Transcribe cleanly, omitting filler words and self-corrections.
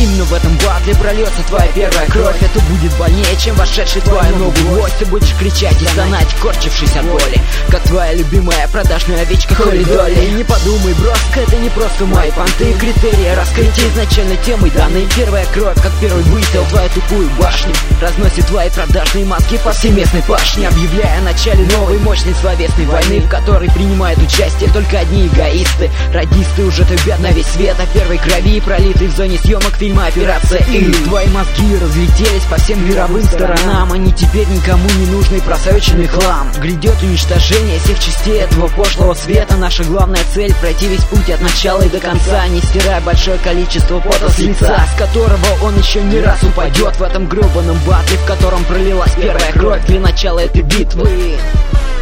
Именно в этом батле прольется твоя первая кровь. Это будет больнее, чем вошедший в твою ногу гвоздь. Ты будешь кричать и стонать, корчившись от боли, как твоя любимая продажная овечка Холли Долли. Не подумай, броска, это не просто мои понты. Критерии раскрытия изначальной темы данной. Первая кровь, как первый выстрел в твою тупую башню, разносит твои продажные маски по всей местной пашне, объявляя о начале новой мощной словесной войны, в которой принимают участие только одни эгоисты. Радисты уже трубят на весь свет о первой крови, пролитой в зоне съемок фильма «Операция И». Твои мозги разлетелись по всем мировым сторонам. Они теперь никому не нужный просроченный хлам. Грядет уничтожение всех частей этого пошлого света. Наша главная цель — пройти весь путь от начала и до конца, не стирая большое количество пота с лица, с которого он еще не раз упадет в этом гребаном батле, в котором пролилась первая кровь для начала этой битвы.